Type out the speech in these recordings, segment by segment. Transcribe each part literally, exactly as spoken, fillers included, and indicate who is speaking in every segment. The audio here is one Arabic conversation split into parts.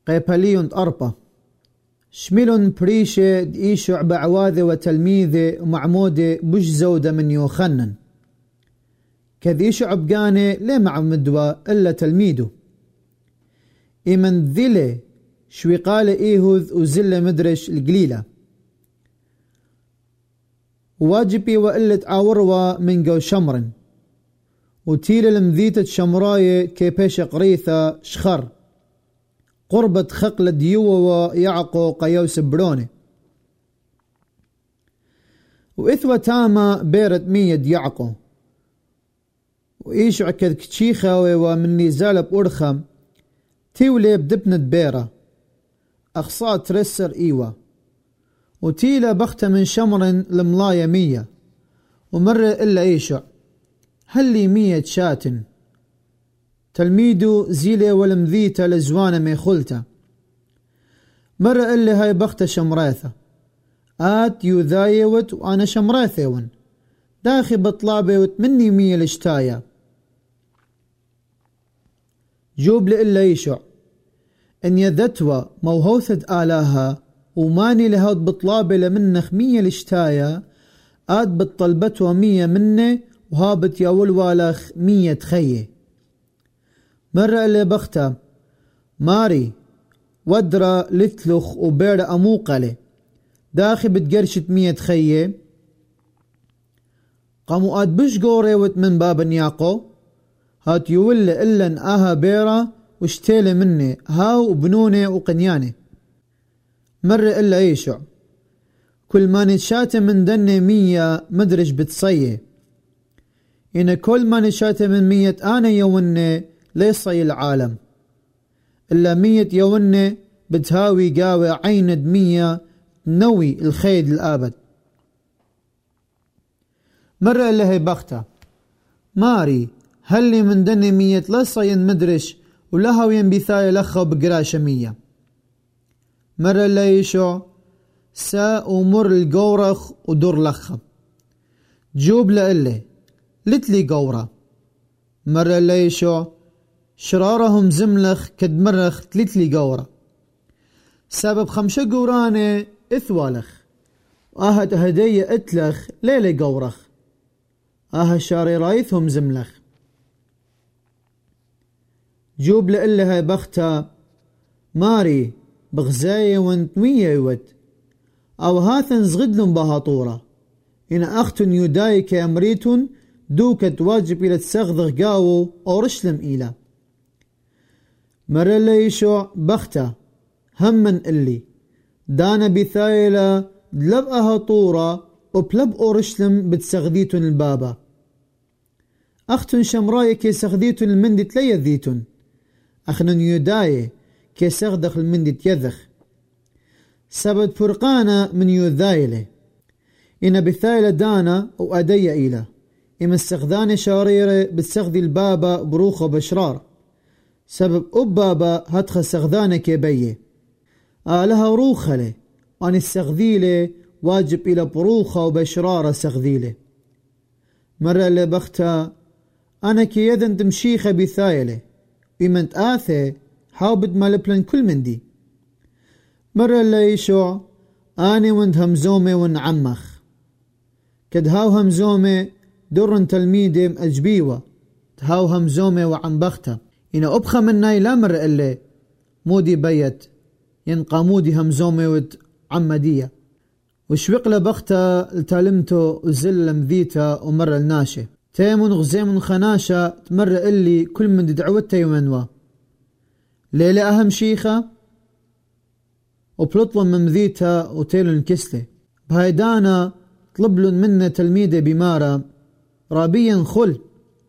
Speaker 1: قيبليون أربا شميلون بريشة ديشع بعواذة وتلميذة ومعمودة بش زودة من يوخنن كذي شعب قاني ليه مع مدوى إلا تلميذه إمن ذلة شوي قال إيهوذ وزلة مدرش القليلة واجبي وإلة عوروا من جو شمرن وتيل المذيتة شمراية كيبيش قريثة شخر قربة خقل ديوة ويعقو قيوس بروني وإثوى تاما بيرت ميد يعقو وإيش عكد كتشيخة ومن نزال بأرخم تيولي بدبنة بيرة أخصاء ترسر إيوة وتيلا بخت من شمر لملاية مية ومر إلا إيشع هلي مية شاتن تلميدو زيلة ولمذيته لزوانة ميخلته مر إلا هاي بخت شمراثة آت يوذايوت وأنا شمراثيون داخي بطلابي وتمني مية لشتايا جوب لإلا إيشع إن يذتوى موهوثة آلاها وماني لهود بطلابي لمنخ مية لشتايا آت بطلبتوى مية مني وهابت ياول والخ مية خيه مرة اللي بخته ماري ودرة لثلخ وبير أموقلي داخي بتقرشت مية خيه قاموا آت بش قوريوت من باب نياقو هات يول إلن آها بيرة واشتيلي مني هاو وبنوني وقنياني مر إلا يشع كل ما نشات من دني مية مدرج بتصيه إن كل ما نشات من مية آنا يوني ليصي العالم إلا مية يوني بتهاوي قاوي عيند مية نوي الخيد الآبد مرة إلا هي بختة ماري هلي من دني مية لصين مدرش ولها ينبثاي لخا بقراشة مية مرة إلا يشع سا ومر القورخ ودور لخا جوب لإلي لتلي قورة مرة إلا يشع شرارهم زملخ كد مرخ تلتلي قورة سبب خمشة قوراني إثوالخ آهت هدية إتلخ ليلي قورخ آها شاري رايثهم زملخ جوب لإلا هاي بختها ماري بغزاية وانت مية يود أو هاثن زغدلن بهاطورة إن أختن يدايك أمريتن دوكت واجب إلى تسغذغ قاو أو رشلم إلى مرة اللي يشوع بختها همن اللي دانا بثايلة دلبقها طورة وبلب أورشلم بتسغذيتن البابا أختن شمراي كي سغذيتن المندي تليذيتن أخنن يداي كي سغدخ المندي تيذخ سبت فرقانا من يذايله إن بثايلة دانا وأدي إلى إما استخذان شاريرة بتسغذي البابا بروخة بشرار سبب أبابا هتخ استخذانك يبيه آلها روخة وأن استخذيله واجب إلى بروخة وبشرارة استخذيله مرة اللي بختها أنا كي يذن تمشيخة بثايله إمن تآثي حابد مالبلن كل من دي مرة اللي يشوع آني وند همزومي ون عمخ كد هاو همزومي درن تلميدي أجبيوة تهاو همزومي وعن بختها إن أبخى مناي لا مرة اللي مودي بيت ينقامودي همزومي ود عمدية وشوق لبختها التالمتو وزل مذيتا ومر الناشي تيمون غزيمون خناشة تمر اللي كل من دعوته يمنوا ليلة أهم شيخة وبلطلن من مذيتا وتيلن كسلة بهايدانا طلبلن منا تلميذة بمارة رابيا خل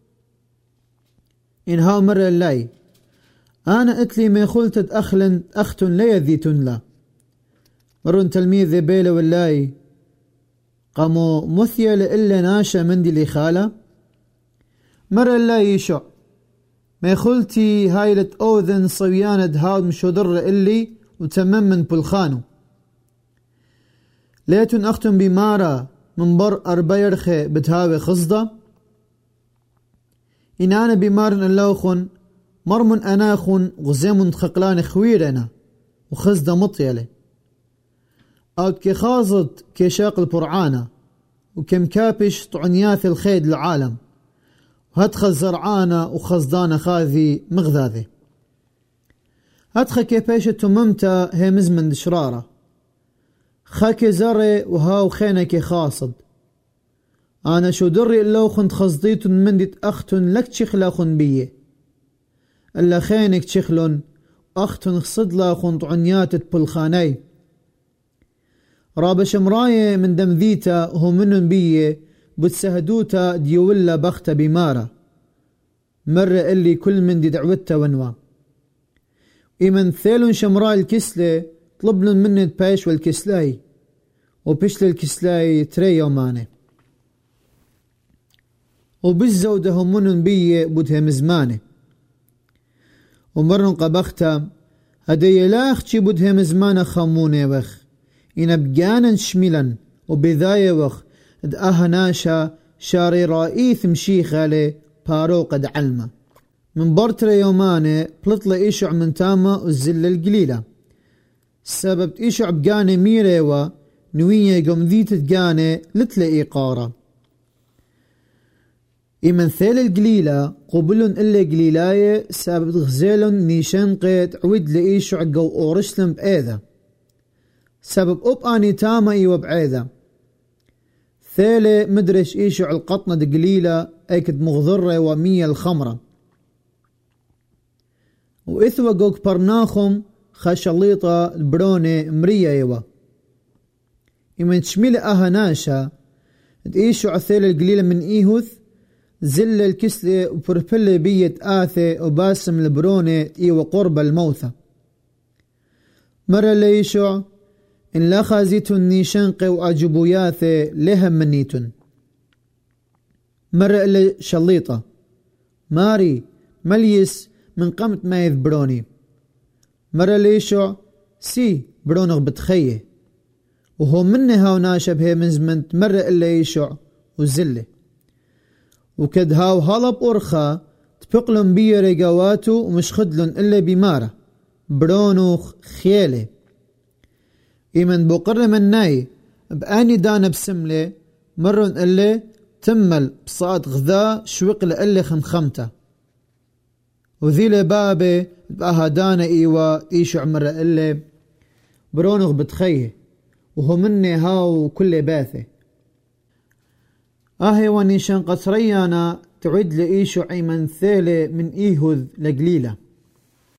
Speaker 1: إن هاو مر اللي أنا أتلي ما خلتت أخلن أختن لي ذيتن لا مرن تلميذة بيلة واللاي قاموا مثيا لإلا ناشا مندي لي خالة مر اللي يشع ما خلتي هايلة أوذن صويانة هاد مشودر إلي وتمم من بلخانو ليتن أختن بمارة من بر أربيرخي بتهاوي خصدة إن أنا بمارن اللوخن مرمن أناخن غزيمن خقلان خويرنا وخزدة مطيلة أو كخازط كشاق البرعانة وكم كابش طعنياث الخيد العالم وهدخل زرعانة وخزدانة خاذي مغذاذي هدخل كيبيشة تممتا هي مزمن دشرارة خاكي زري وهاو خينك خاصد أنا شو دري إلا خنت خزديت من ديت أختن لك تشخلا خن بيه إلا خينك تشخلن أختن خصدلا خنت عنياتت بالخاني رابش مراية من دم ذيتا هو منن بيه بتسهدوتا ديولا بخت بمارة مرة اللي كل من دي دعوتا ونوا إيمن ثيلون شمراء الكسلة طلبلن من باش والكسلاي وبشل الكسلاي تري يومانه وبالزودة هم منن بيه بدهم زمانه ومرن قبختا هدي لاختي بدهم زمانه خمونه وخ إن بجانا شميلا وبذاية وخ د أهناشا شاري رئيث مشيخالي بارو قد علمه من برتر يومانه بلطلة إيشع من تاما والزلة القليلة السبب إيشع بجاني ميريوا نوية قمذيت تجاني لتلاقي قارة إمن ثيل القليلة قبلن إلا قليلاية سبب غزيلن نيشان قيت عود لإيشع قو أورشلم بأيذا سبب أب آني تاما إيوا بعيذا ثيلة مدرش إيشع القطنة دقليلة أيكد مغضرة ومية الخمرة وإثوى قوك برناخم خشليطة البرونة مرية إيوا إمن تشميل أهناشا إيشع الثيلة القليلة من إيهوث زل الكسلة وبربلة بية آثي وباسم البرونة إيوا قرب الموثى مرة ليشع إن لا خازيتن نيشنقي وأجبوياثي لهم منيتن مرة إلا شليطة ماري مليس من قمت ما يذبروني مرة ليشع سي برونغ بتخيه وهو مني هاو ناشب هي من زمنت مرة إلا يشع وزله وكد هاو هالب أرخا تبقلن بيه رقواتو ومش خدلن إلا بمارة برونوخ خيالي إيمن بقر من ناي بآني دانا بسملة مرن إلي تمل بصاد غذاء شوق لإلي خمخمته وذيلي بابي بأها دانا إيوا إيشع مرة إلي برونغ بتخيه وهو مني هاو كل باثي آهي ونيشان قصريانا تعد لإيشع إيمن ثيلي من إيهوذ لقليلة